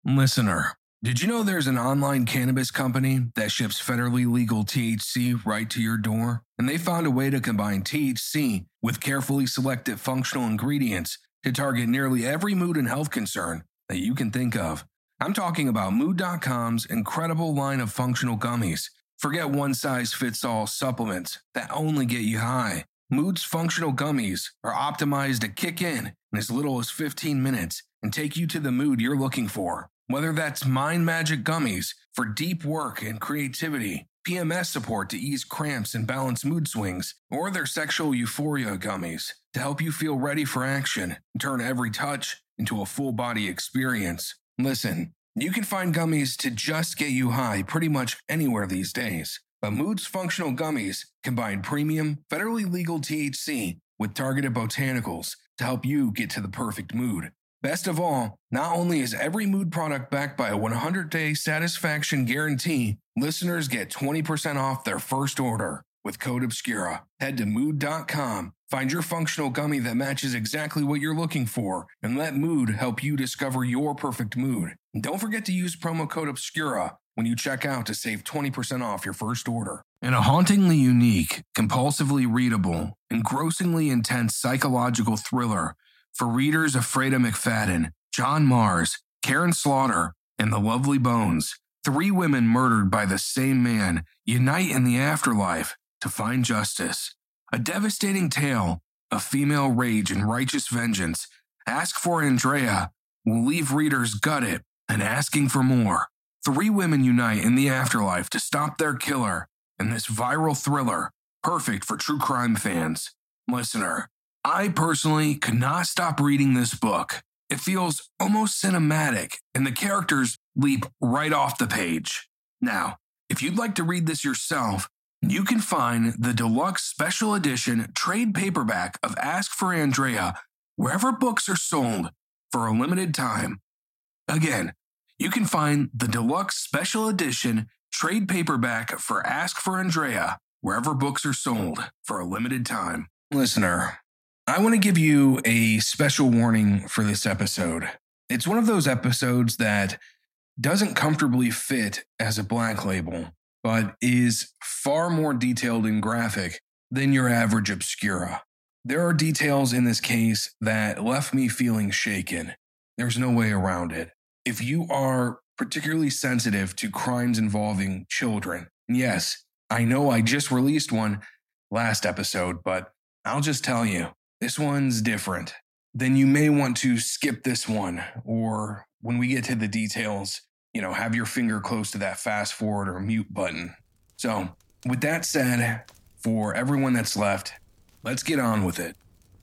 Listener, did you know there's an online cannabis company that ships federally legal THC right to your door? And they found a way to combine THC with carefully selected functional ingredients to target nearly every mood and health concern that you can think of. I'm talking about Mood.com's incredible line of functional gummies. Forget one-size-fits-all supplements that only get you high. Mood's functional gummies are optimized to kick in as little as 15 minutes and take you to the mood you're looking for. Whether that's Mind Magic Gummies for deep work and creativity, PMS support to ease cramps and balance mood swings, or their Sexual Euphoria Gummies to help you feel ready for action and turn every touch into a full-body experience. Listen, you can find gummies to just get you high pretty much anywhere these days, but Mood's functional gummies combine premium, federally legal THC with targeted botanicals to help you get to the perfect mood. Best of all, not only is every Mood product backed by a 100-day satisfaction guarantee, listeners get 20% off their first order with code Obscura. Head to Mood.com, find your functional gummy that matches exactly what you're looking for, and let Mood help you discover your perfect mood. And don't forget to use promo code Obscura when you check out to save 20% off your first order. In a hauntingly unique, compulsively readable, engrossingly intense psychological thriller, for readers of Freda McFadden, John Mars, Karen Slaughter, and the Lovely Bones, three women murdered by the same man unite in the afterlife to find justice. A devastating tale of female rage and righteous vengeance. Ask for Andrea will leave readers gutted and asking for more. Three women unite in the afterlife to stop their killer in this viral thriller, perfect for true crime fans. Listener, I personally could not stop reading this book. It feels almost cinematic, and the characters leap right off the page. Now, if you'd like to read this yourself, you can find the deluxe special edition trade paperback of Ask for Andrea wherever books are sold for a limited time. Again, you can find the deluxe special edition trade paperback for Ask for Andrea wherever books are sold for a limited time. Listener, I want to give you a special warning for this episode. It's one of those episodes that doesn't comfortably fit as a black label, but is far more detailed and graphic than your average Obscura. There are details in this case that left me feeling shaken. There's no way around it. If you are particularly sensitive to crimes involving children, yes, I know I just released one last episode, but I'll just tell you, this one's different. Then you may want to skip this one, or when we get to the details, have your finger close to that fast forward or mute button. So, with that said, for everyone that's left, let's get on with it.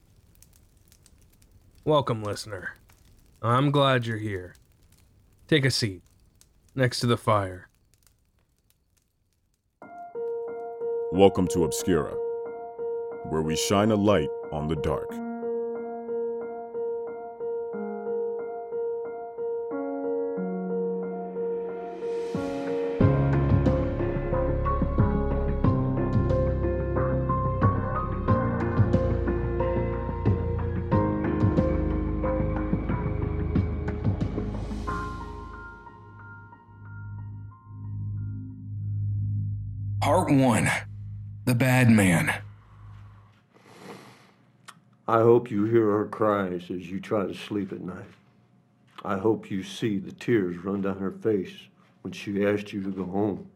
Welcome, listener. I'm glad you're here. Take a seat next to the fire. Welcome to Obscura, where we shine a light on the dark. Part 1. The Bad Man. I hope you hear her cries as you try to sleep at night. I hope you see the tears run down her face when she asked you to go home.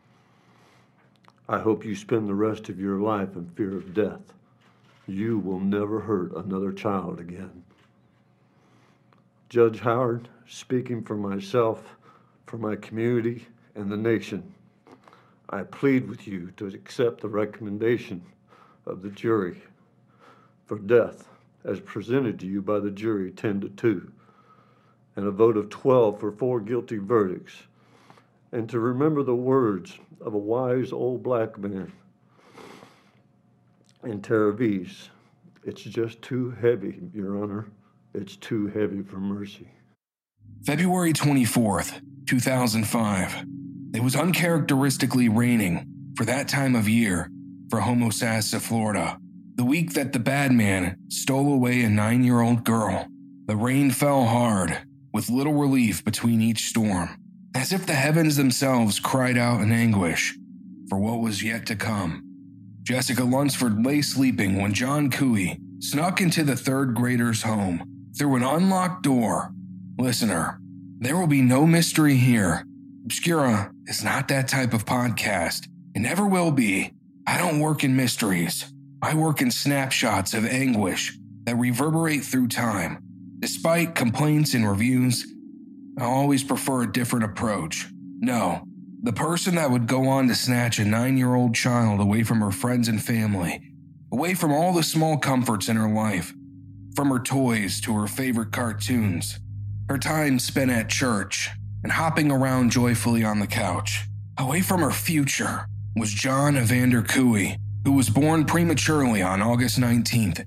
I hope you spend the rest of your life in fear of death. You will never hurt another child again. Judge Howard, speaking for myself, for my community, and the nation, I plead with you to accept the recommendation of the jury for death as presented to you by the jury 10-2, and a vote of 12 for 4 guilty verdicts, and to remember the words of a wise old black man in Terravis. It's just too heavy, Your Honor. It's too heavy for mercy. February 24th, 2005. It was uncharacteristically raining for that time of year for Homosassa, Florida. The week that the bad man stole away a 9-year-old girl. The rain fell hard, with little relief between each storm, as if the heavens themselves cried out in anguish for what was yet to come. Jessica Lunsford lay sleeping when John Cooey snuck into the third grader's home through an unlocked door. Listener, there will be no mystery here. Obscura is not that type of podcast. It never will be. I don't work in mysteries. I work in snapshots of anguish that reverberate through time. Despite complaints and reviews, I always prefer a different approach. No, the person that would go on to snatch a 9-year-old child away from her friends and family, away from all the small comforts in her life, from her toys to her favorite cartoons, her time spent at church and hopping around joyfully on the couch, away from her future, was John Evander Cooey, who was born prematurely on August 19th,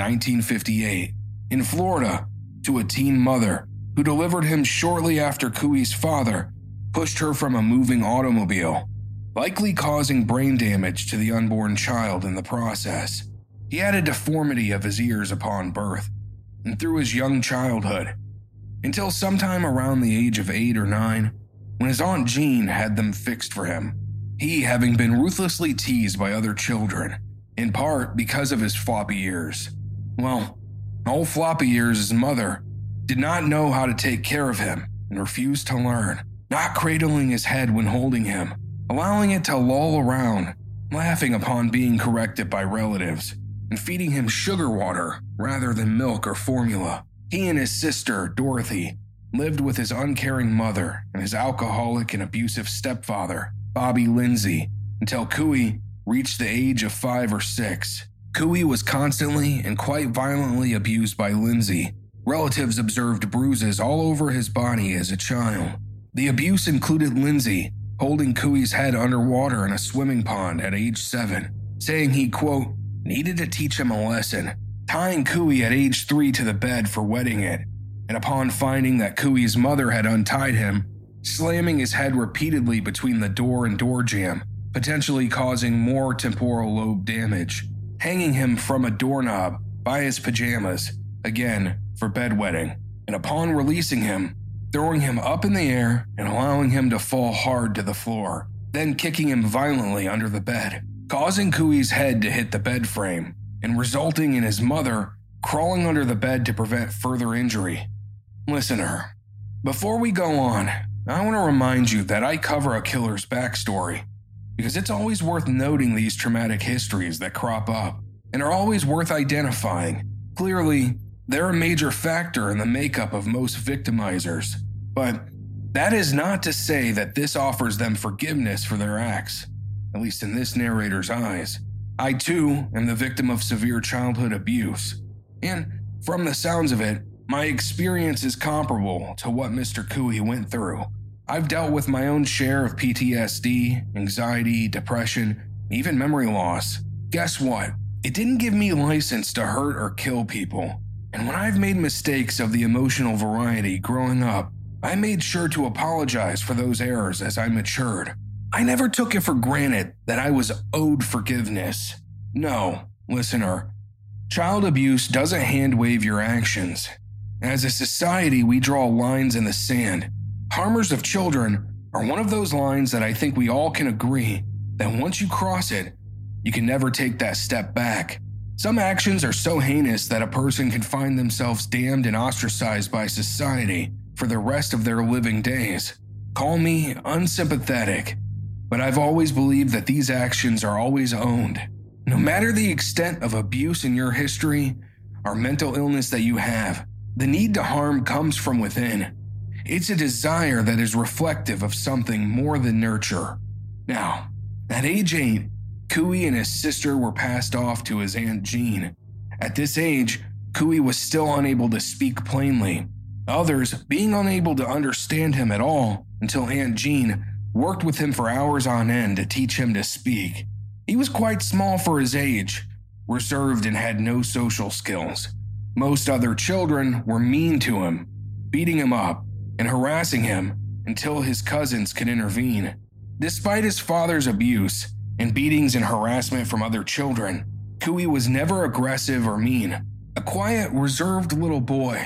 1958, in Florida, to a teen mother who delivered him shortly after Cooey's father pushed her from a moving automobile, likely causing brain damage to the unborn child in the process. He had a deformity of his ears upon birth, and through his young childhood, until sometime around the age of 8 or 9, when his Aunt Jean had them fixed for him. He having been ruthlessly teased by other children, in part because of his floppy ears. Well, old floppy ears' mother did not know how to take care of him and refused to learn, not cradling his head when holding him, allowing it to loll around, laughing upon being corrected by relatives, and feeding him sugar water rather than milk or formula. He and his sister, Dorothy, lived with his uncaring mother and his alcoholic and abusive stepfather, Bobby Lindsay, until Cooey reached the age of 5 or 6. Cooey was constantly and quite violently abused by Lindsay. Relatives observed bruises all over his body as a child. The abuse included Lindsay holding Cooey's head underwater in a swimming pond at age 7, saying he, quote, needed to teach him a lesson, tying Cooey at age 3 to the bed for wetting it, and upon finding that Cooey's mother had untied him, slamming his head repeatedly between the door and door jamb, potentially causing more temporal lobe damage, hanging him from a doorknob by his pajamas, again for bedwetting, and upon releasing him, throwing him up in the air and allowing him to fall hard to the floor, then kicking him violently under the bed, causing Cooey's head to hit the bed frame, and resulting in his mother crawling under the bed to prevent further injury. Listener, before we go on, I want to remind you that I cover a killer's backstory, because it's always worth noting these traumatic histories that crop up and are always worth identifying. Clearly, they're a major factor in the makeup of most victimizers, but that is not to say that this offers them forgiveness for their acts, at least in this narrator's eyes. I too am the victim of severe childhood abuse, and from the sounds of it, my experience is comparable to what Mr. Cooey went through. I've dealt with my own share of PTSD, anxiety, depression, even memory loss. Guess what? It didn't give me license to hurt or kill people. And when I've made mistakes of the emotional variety growing up, I made sure to apologize for those errors as I matured. I never took it for granted that I was owed forgiveness. No, listener, child abuse doesn't hand-wave your actions. As a society, we draw lines in the sand. Harmers of children are one of those lines that I think we all can agree that once you cross it, you can never take that step back. Some actions are so heinous that a person can find themselves damned and ostracized by society for the rest of their living days. Call me unsympathetic, but I've always believed that these actions are always owned. No matter the extent of abuse in your history or mental illness that you have, the need to harm comes from within. It's a desire that is reflective of something more than nurture. Now, at age 8, Cooey and his sister were passed off to his Aunt Jean. At this age, Cooey was still unable to speak plainly, others being unable to understand him at all until Aunt Jean worked with him for hours on end to teach him to speak. He was quite small for his age, reserved and had no social skills. Most other children were mean to him, beating him up and harassing him until his cousins could intervene. Despite his father's abuse and beatings and harassment from other children, Cooey was never aggressive or mean. A quiet, reserved little boy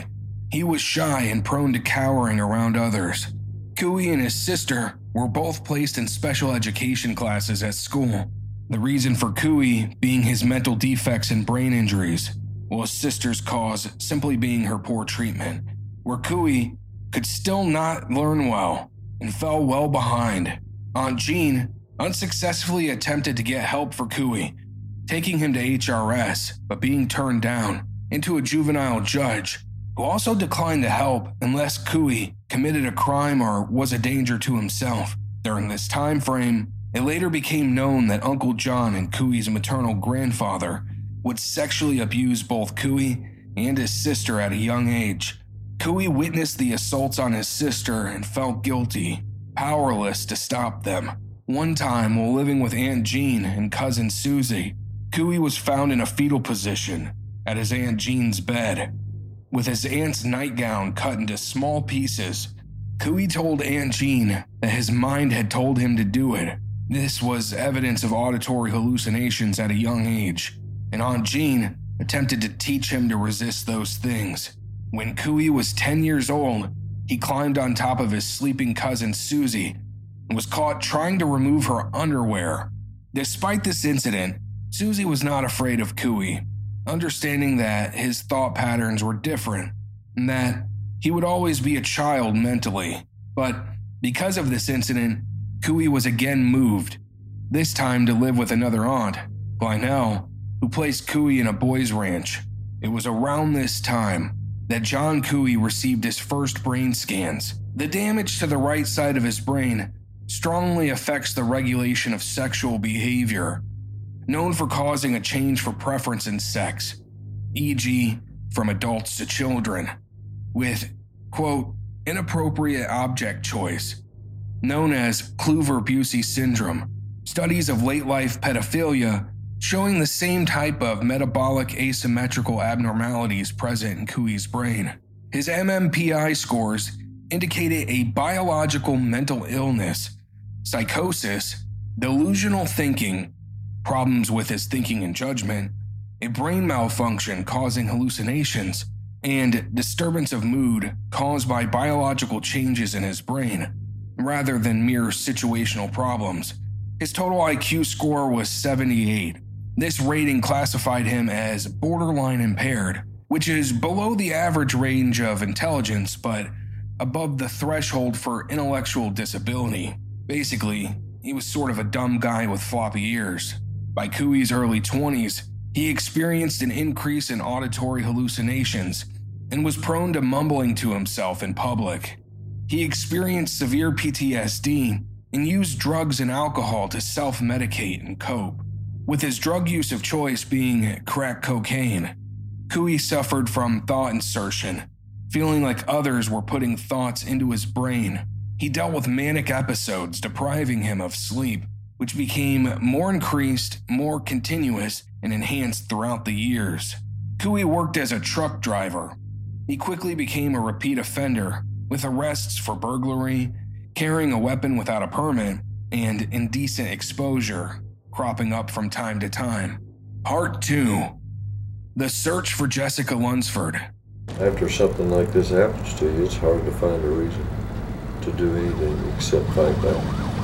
He was shy and prone to cowering around others. Cooey and his sister were both placed in special education classes at school. The reason for Cooey being his mental defects and brain injuries, while his sister's cause simply being her poor treatment, where Cooey could still not learn well and fell well behind. Aunt Jean unsuccessfully attempted to get help for Cooey, taking him to HRS, but being turned down into a juvenile judge, who also declined to help unless Cooey committed a crime or was a danger to himself. During this time frame, it later became known that Uncle John and Cooey's maternal grandfather would sexually abuse both Cooey and his sister at a young age. Cooey witnessed the assaults on his sister and felt guilty, powerless to stop them. One time, while living with Aunt Jean and cousin Susie, Cooey was found in a fetal position at his Aunt Jean's bed, with his aunt's nightgown cut into small pieces. Cooey told Aunt Jean that his mind had told him to do it. This was evidence of auditory hallucinations at a young age, and Aunt Jean attempted to teach him to resist those things. When Cooey was 10 years old, he climbed on top of his sleeping cousin Susie and was caught trying to remove her underwear. Despite this incident, Susie was not afraid of Cooey, understanding that his thought patterns were different and that he would always be a child mentally. But because of this incident, Cooey was again moved, this time to live with another aunt, Lionel, who placed Cooey in a boys' ranch. It was around this time that John Cooey received his first brain scans. The damage to the right side of his brain strongly affects the regulation of sexual behavior, known for causing a change for preference in sex, e.g., from adults to children, with, quote, inappropriate object choice, known as Kluver-Bucy syndrome. Studies of late-life pedophilia showing the same type of metabolic asymmetrical abnormalities present in Cooey's brain. His MMPI scores indicated a biological mental illness, psychosis, delusional thinking, problems with his thinking and judgment, a brain malfunction causing hallucinations, and disturbance of mood caused by biological changes in his brain, rather than mere situational problems. His total IQ score was 78. This rating classified him as borderline impaired, which is below the average range of intelligence but above the threshold for intellectual disability. Basically, he was sort of a dumb guy with floppy ears. By Cooey's early 20s, he experienced an increase in auditory hallucinations and was prone to mumbling to himself in public. He experienced severe PTSD and used drugs and alcohol to self-medicate and cope, with his drug use of choice being crack cocaine. Cooey suffered from thought insertion, feeling like others were putting thoughts into his brain. He dealt with manic episodes depriving him of sleep, which became more increased, more continuous, and enhanced throughout the years. Cooey worked as a truck driver. He quickly became a repeat offender, with arrests for burglary, carrying a weapon without a permit, and indecent exposure cropping up from time to time. Part 2. The Search for Jessica Lunsford. After something like this happens to you, it's hard to find a reason to do anything except fight back.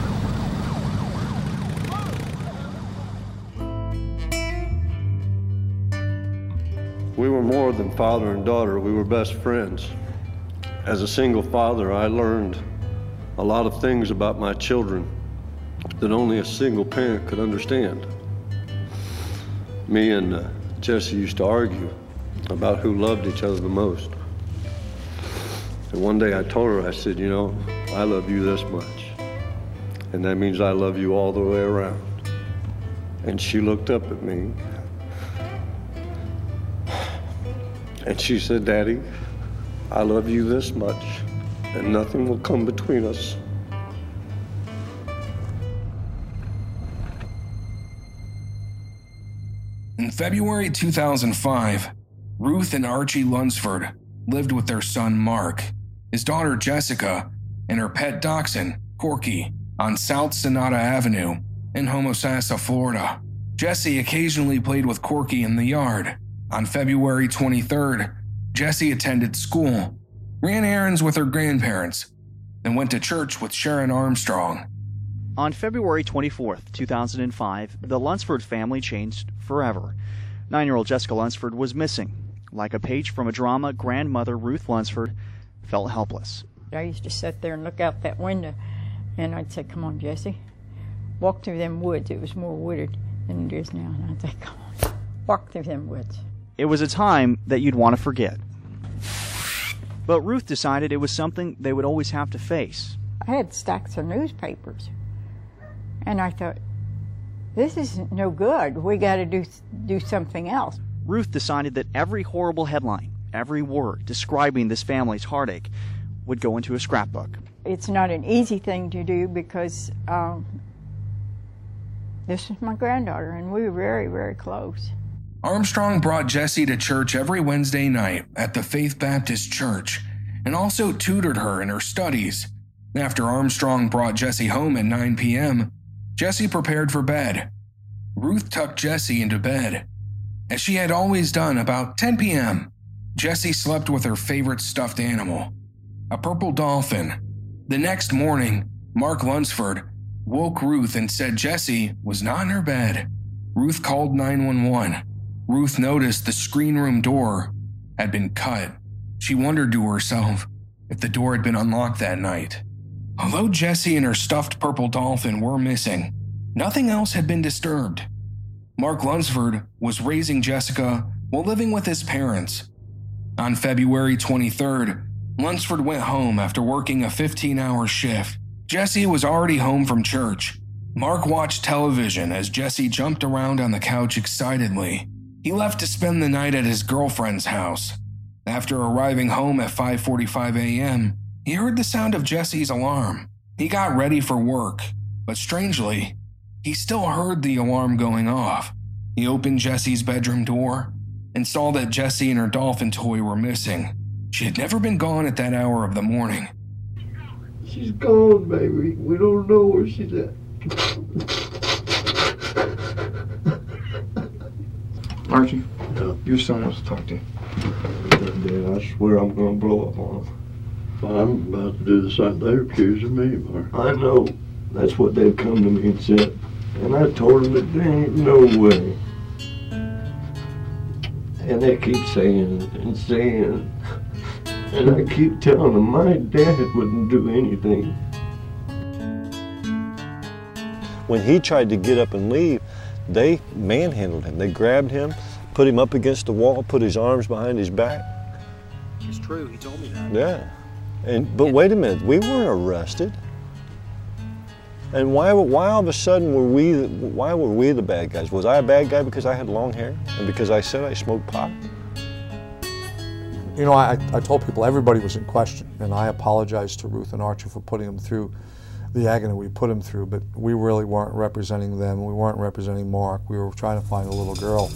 We were more than father and daughter, we were best friends. As a single father, I learned a lot of things about my children that only a single parent could understand. Me and Jessie used to argue about who loved each other the most. And one day I told her, I said, you know, I love you this much, and that means I love you all the way around. And she looked up at me, and she said, Daddy, I love you this much, and nothing will come between us. In February 2005, Ruth and Archie Lunsford lived with their son Mark, his daughter Jessica, and her pet dachshund, Corky, on South Sonata Avenue in Homosassa, Florida. Jessie occasionally played with Corky in the yard. On February 23rd, Jessie attended school, ran errands with her grandparents, then went to church with Sharon Armstrong. On February 24th, 2005, the Lunsford family changed forever. 9-year-old Jessica Lunsford was missing. Like a page from a drama, grandmother Ruth Lunsford felt helpless. I used to sit there and look out that window, and I'd say, "Come on, Jessie, walk through them woods." It was more wooded than it is now, and I'd say, "Come on, walk through them woods." It was a time that you'd want to forget. But Ruth decided it was something they would always have to face. I had stacks of newspapers, and I thought, this is no good. We got to do something else. Ruth decided that every horrible headline, every word describing this family's heartache would go into a scrapbook. It's not an easy thing to do because this is my granddaughter, and we were very, very close. Armstrong brought Jessie to church every Wednesday night at the Faith Baptist Church and also tutored her in her studies. After Armstrong brought Jessie home at 9 p.m., Jessie prepared for bed. Ruth tucked Jessie into bed. As she had always done about 10 p.m., Jessie slept with her favorite stuffed animal, a purple dolphin. The next morning, Mark Lunsford woke Ruth and said Jessie was not in her bed. Ruth called 911. Ruth noticed the screen room door had been cut. She wondered to herself if the door had been unlocked that night. Although Jessie and her stuffed purple dolphin were missing, nothing else had been disturbed. Mark Lunsford was raising Jessica while living with his parents. On February 23rd, Lunsford went home after working a 15-hour shift. Jessie was already home from church. Mark watched television as Jessie jumped around on the couch excitedly. He left to spend the night at his girlfriend's house. After arriving home at 5:45 a.m., he heard the sound of Jessie's alarm. He got ready for work, but strangely, he still heard the alarm going off. He opened Jessie's bedroom door and saw that Jessie and her dolphin toy were missing. She had never been gone at that hour of the morning. She's gone, baby. We don't know where she's at. Archie, Yeah. your son wants to talk to you. Dad, I swear I'm gonna blow up on him. I'm about to do the same. They're accusing me, Mark. I know. That's what they've come to me and said. And I told them that there ain't no way. And they keep saying and saying. And I keep telling them my dad wouldn't do anything. When he tried to get up and leave, they manhandled him. They grabbed him, put him up against the wall, put his arms behind his back. It's true, he told me that. Yeah. But wait a minute, we weren't arrested. And why all of a sudden were we the bad guys? Was I a bad guy because I had long hair and because I said I smoked pot? You know, I told people everybody was in question, and I apologized to Ruth and Archie for putting them through the agony we put him through, but we really weren't representing them. We weren't representing Mark. We were trying to find a little girl.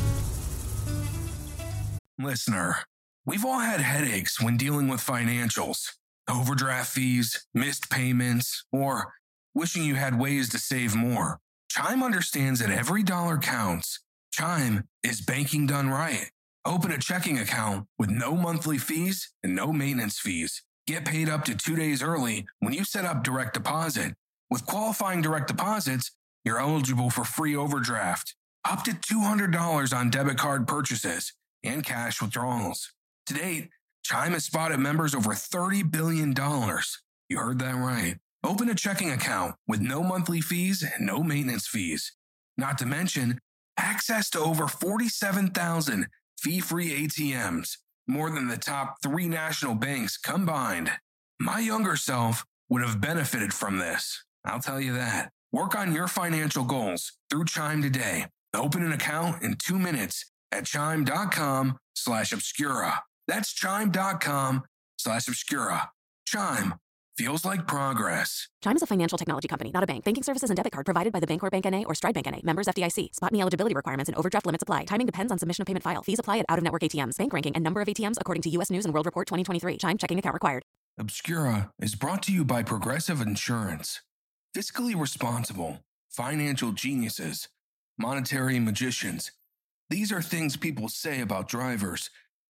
Listener, we've all had headaches when dealing with financials, overdraft fees, missed payments, or wishing you had ways to save more. Chime understands that every dollar counts. Chime is banking done right. Open a checking account with no monthly fees and no maintenance fees. Get paid up to 2 days early when you set up direct deposit. With qualifying direct deposits, you're eligible for free overdraft, up to $200 on debit card purchases, and cash withdrawals. To date, Chime has spotted members over $30 billion. You heard that right. Open a checking account with no monthly fees and no maintenance fees. Not to mention, access to over 47,000 fee-free ATMs, more than the top 3 national banks combined. My younger self would have benefited from this, I'll tell you that. Work on your financial goals through Chime today. Open an account in 2 minutes at chime.com/obscura. That's chime.com/obscura. Chime feels like progress. Chime is a financial technology company, not a bank. Banking services and debit card provided by the Bancorp Bank N.A. or Stride Bank N.A. Members FDIC. Spot and eligibility requirements and overdraft limits apply. Timing depends on submission of payment file. Fees apply at out-of-network ATMs. Bank ranking and number of ATMs according to U.S. News and World Report 2023. Chime checking account required. Obscura is brought to you by Progressive Insurance. Fiscally responsible, financial geniuses, monetary magicians. These are things people say about drivers,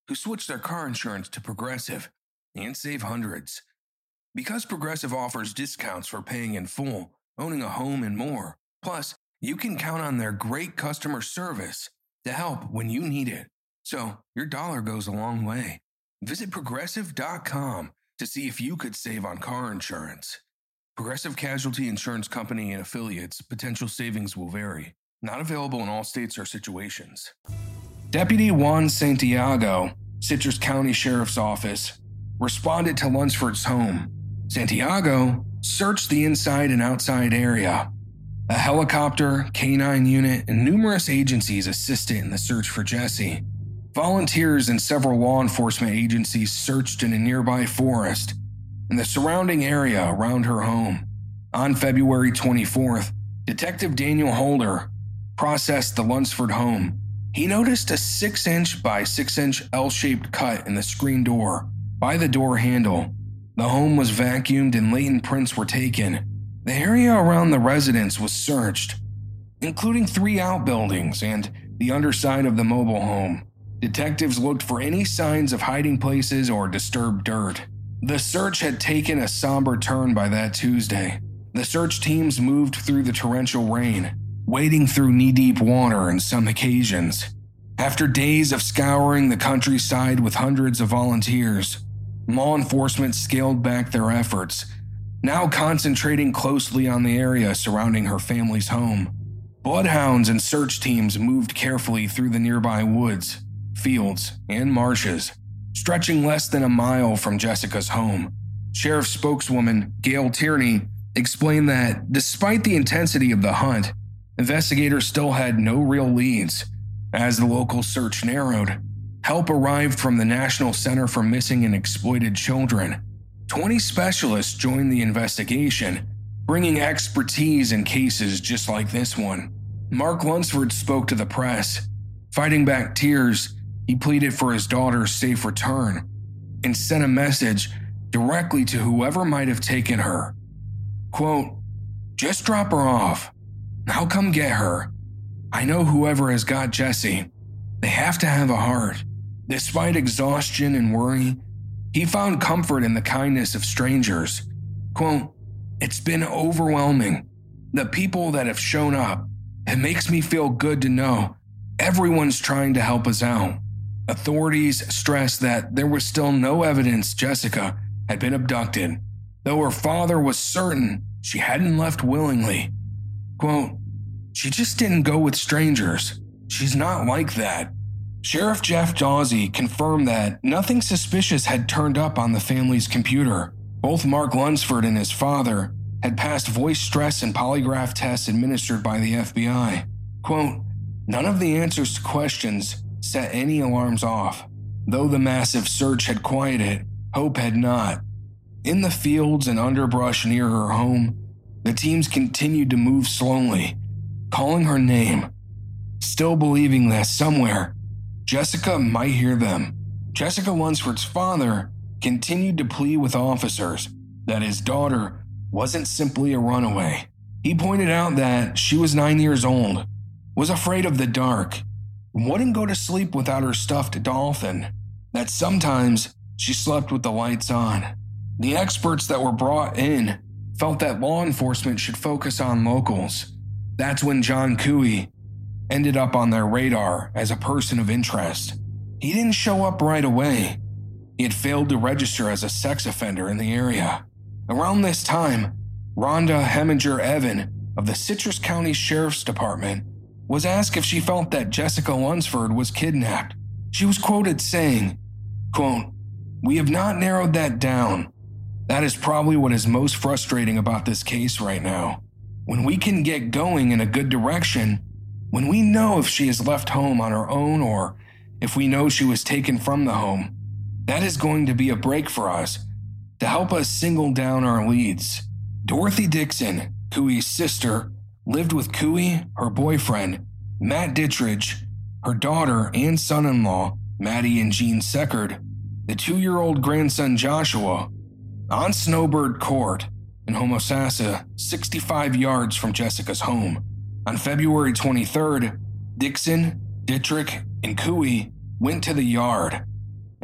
who switched their car insurance to Progressive and save hundreds. Because Progressive offers discounts for paying in full, owning a home, and more. Plus, you can count on their great customer service to help when you need it. So, your dollar goes a long way. Visit Progressive.com to see if you could save on car insurance. Progressive Casualty Insurance Company and affiliates. Potential savings will vary. Not available in all states or situations. Deputy Juan Santiago, Citrus County Sheriff's Office, responded to Lunsford's home. Santiago searched the inside and outside area. A helicopter, canine unit, and numerous agencies assisted in the search for Jessie. Volunteers and several law enforcement agencies searched in a nearby forest and the surrounding area around her home. On February 24th, Detective Daniel Holder processed the Lunsford home. He noticed a 6-inch by 6-inch L-shaped cut in the screen door by the door handle. The home was vacuumed and latent prints were taken. The area around the residence was searched, including 3 outbuildings and the underside of the mobile home. Detectives looked for any signs of hiding places or disturbed dirt. The search had taken a somber turn by that Tuesday. The search teams moved through the torrential rain, wading through knee-deep water on some occasions. After days of scouring the countryside with hundreds of volunteers, law enforcement scaled back their efforts, now concentrating closely on the area surrounding her family's home. Bloodhounds and search teams moved carefully through the nearby woods, fields, and marshes, stretching less than a mile from Jessica's home. Sheriff spokeswoman Gail Tierney explained that despite the intensity of the hunt, investigators still had no real leads. As the local search narrowed, help arrived from the National Center for Missing and Exploited Children. 20 specialists joined the investigation, bringing expertise in cases just like this one. Mark Lunsford spoke to the press. Fighting back tears, he pleaded for his daughter's safe return and sent a message directly to whoever might have taken her. Quote, "Just drop her off. I'll come get her. I know whoever has got Jessie. They have to have a heart." Despite exhaustion and worry, he found comfort in the kindness of strangers. Quote, "It's been overwhelming. The people that have shown up. It makes me feel good to know everyone's trying to help us out." Authorities stressed that there was still no evidence Jessica had been abducted, though her father was certain she hadn't left willingly. Quote, "She just didn't go with strangers. She's not like that." Sheriff Jeff Dawsey confirmed that nothing suspicious had turned up on the family's computer. Both Mark Lunsford and his father had passed voice stress and polygraph tests administered by the FBI. Quote, "None of the answers to questions set any alarms off. Though the massive search had quieted, hope had not. In the fields and underbrush near her home, the teams continued to move slowly, calling her name, still believing that somewhere Jessica might hear them. Jessica Lunsford's father continued to plead with officers that his daughter wasn't simply a runaway. He pointed out that she was 9 years old, was afraid of the dark, wouldn't go to sleep without her stuffed dolphin, that sometimes she slept with the lights on. The experts that were brought in felt that law enforcement should focus on locals. That's when John Cooey ended up on their radar as a person of interest. He didn't show up right away. He had failed to register as a sex offender in the area. Around this time, Rhonda Heminger Evan of the Citrus County Sheriff's Department was asked if she felt that Jessica Lunsford was kidnapped. She was quoted saying, quote, "We have not narrowed that down. That is probably what is most frustrating about this case right now. When we can get going in a good direction, when we know if she has left home on her own or if we know she was taken from the home, that is going to be a break for us to help us single down our leads." Dorothy Dixon, Cooey's sister, lived with Cooey, her boyfriend, Matt Dittrich, her daughter and son-in-law, Maddie and Jean Seckard, the 2-year-old grandson Joshua, on Snowbird Court in Homosassa, 65 yards from Jessica's home. On February 23rd, Dixon, Dittrich, and Cooey went to the yard.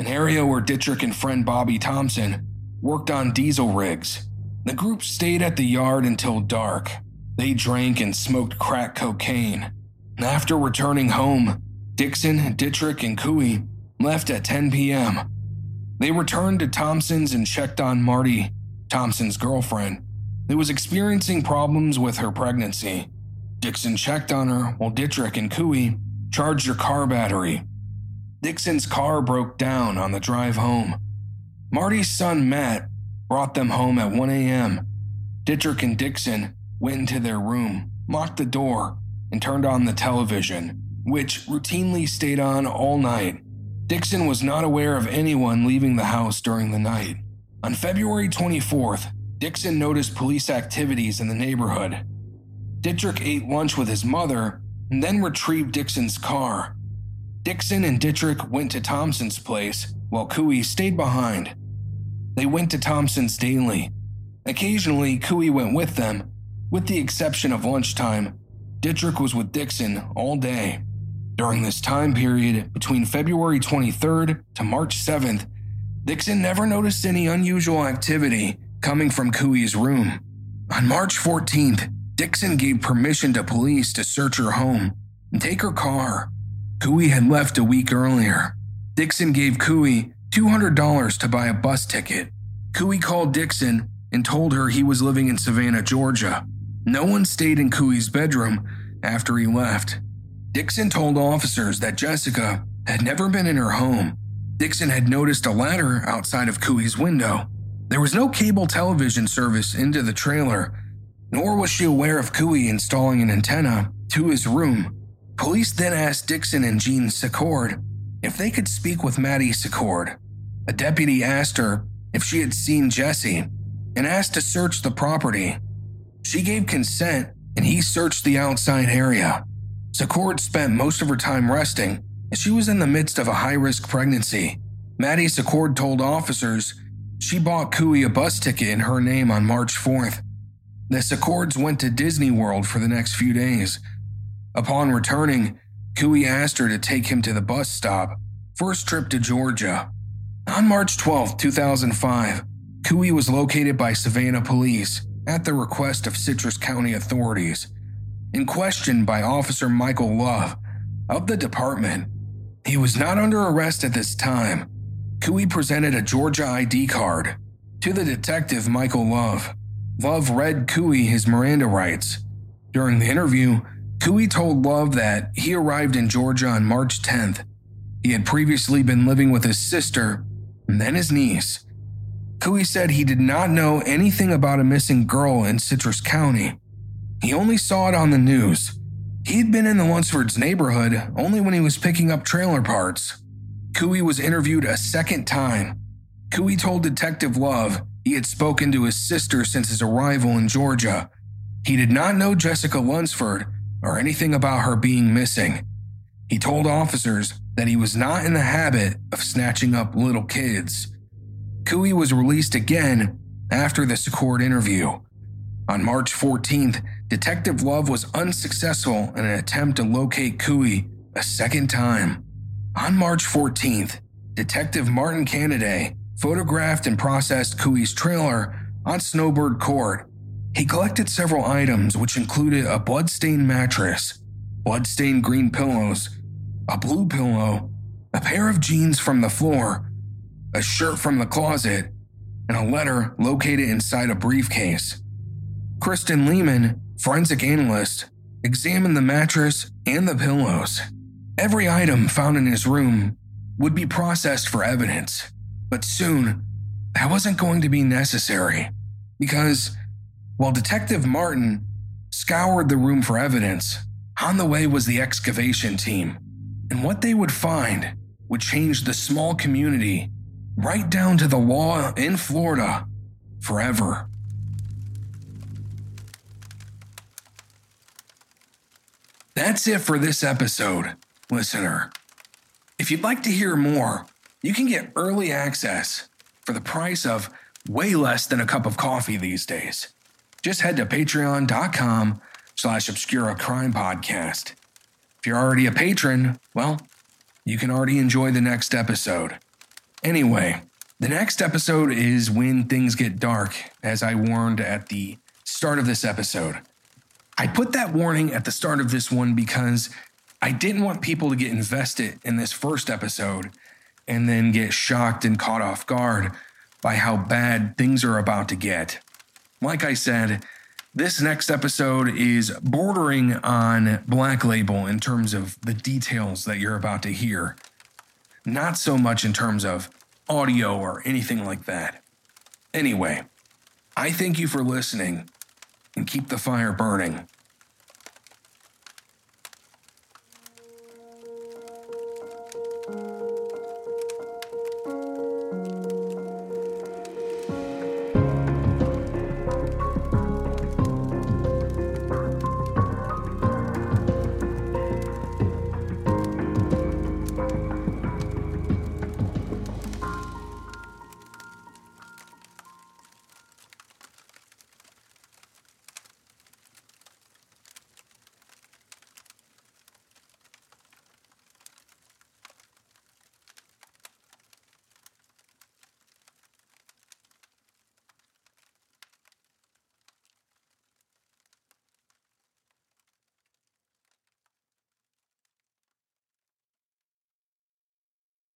an area where Dittrich and friend Bobby Thompson worked on diesel rigs. The group stayed at the yard until dark. They drank and smoked crack cocaine. After returning home, Dixon, Dittrich, and Cooey left at 10 p.m. They returned to Thompson's and checked on Marty, Thompson's girlfriend, who was experiencing problems with her pregnancy. Dixon checked on her while Dittrich and Cooey charged her car battery. Dixon's car broke down on the drive home. Marty's son Matt brought them home at 1 a.m. Dittrich and Dixon went into their room, locked the door, and turned on the television, which routinely stayed on all night. Dixon was not aware of anyone leaving the house during the night. On February 24th, Dixon noticed police activities in the neighborhood. Dittrich ate lunch with his mother and then retrieved Dixon's car. Dixon and Dittrich went to Thompson's place while Cooey stayed behind. They went to Thompson's daily. Occasionally, Cooey went with them. With the exception of lunchtime, Dittrich was with Dixon all day. During this time period, between February 23rd to March 7th, Dixon never noticed any unusual activity coming from Cooey's room. On March 14th, Dixon gave permission to police to search her home and take her car. Cooey had left a week earlier. Dixon gave Cooey $200 to buy a bus ticket. Cooey called Dixon and told her he was living in Savannah, Georgia. No one stayed in Cooey's bedroom after he left. Dixon told officers that Jessica had never been in her home. Dixon had noticed a ladder outside of Cooey's window. There was no cable television service into the trailer, nor was she aware of Cooey installing an antenna to his room. Police then asked Dixon and Jean Secord if they could speak with Maddie Secord. A deputy asked her if she had seen Jesse and asked to search the property. She gave consent and he searched the outside area. Secord spent most of her time resting as she was in the midst of a high-risk pregnancy. Maddie Secord told officers she bought Cooey a bus ticket in her name on March 4th. The Secords went to Disney World for the next few days. Upon returning, Cooey asked her to take him to the bus stop for his trip to Georgia. On March 12, 2005, Cooey was located by Savannah police at the request of Citrus County authorities and questioned by Officer Michael Love of the department. He was not under arrest at this time. Cooey presented a Georgia ID card to the detective Michael Love. Love read Cooey his Miranda rights. During the interview, Cooey told Love that he arrived in Georgia on March 10th. He had previously been living with his sister and then his niece. Cooey said he did not know anything about a missing girl in Citrus County. He only saw it on the news. He had been in the Lunsford's neighborhood only when he was picking up trailer parts. Cooey was interviewed a second time. Cooey told Detective Love he had spoken to his sister since his arrival in Georgia. He did not know Jessica Lunsford or anything about her being missing. He told officers that he was not in the habit of snatching up little kids. Cooey was released again after the Secord interview. On March 14th, Detective Love was unsuccessful in an attempt to locate Cooey a second time. On March 14th, Detective Martin Canaday photographed and processed Cooey's trailer on Snowbird Court. He collected several items which included a blood-stained mattress, blood-stained green pillows, a blue pillow, a pair of jeans from the floor, a shirt from the closet, and a letter located inside a briefcase. Kristen Lehman, forensic analyst, examined the mattress and the pillows. Every item found in his room would be processed for evidence, but soon that wasn't going to be necessary because while Detective Martin scoured the room for evidence, on the way was the excavation team, and what they would find would change the small community right down to the law in Florida forever. That's it for this episode, listener. If you'd like to hear more, you can get early access for the price of way less than a cup of coffee these days. Just head to patreon.com/Obscura Crime Podcast. If you're already a patron, well, you can already enjoy the next episode. Anyway, the next episode is when things get dark, as I warned at the start of this episode. I put that warning at the start of this one because I didn't want people to get invested in this first episode and then get shocked and caught off guard by how bad things are about to get. Like I said, this next episode is bordering on Black Label in terms of the details that you're about to hear. Not so much in terms of audio or anything like that. Anyway, I thank you for listening and keep the fire burning.